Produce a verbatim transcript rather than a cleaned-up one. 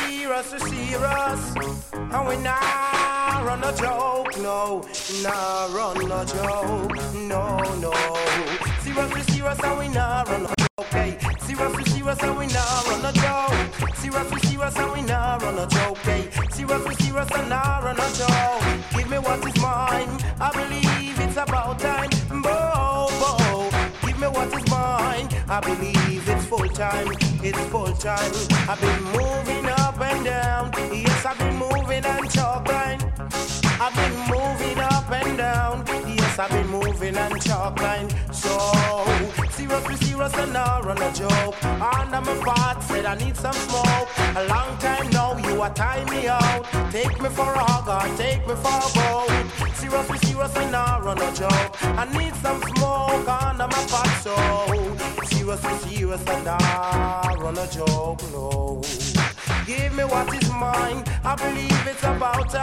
serious, we serious. And we nah run a joke, no. Nah run a joke, no, no. Serious, we serious, and we nah run a joke. Okay, serious, we serious, and we nah run a joke. Serious, we serious, and we nah run a joke. Okay, serious, we serious, and nah run a joke. Give me what is mine. I believe it's about time. Bo, bo. Give me what is mine. I believe it's full time. It's full time. I've been moving up and down. Yes, I've been moving and chalk line. I've been moving up and down. Yes, I've been moving and chalk line. So serious, we serious, and now run a joke. Under my part said I need some smoke. A long time now you are tying me out. Take me for a hug or take me for a boat. Serious, we serious, and now run a joke. I need some smoke under my pot. So serious, we serious, and now run a joke. No, give me what is mine. I believe it's about time.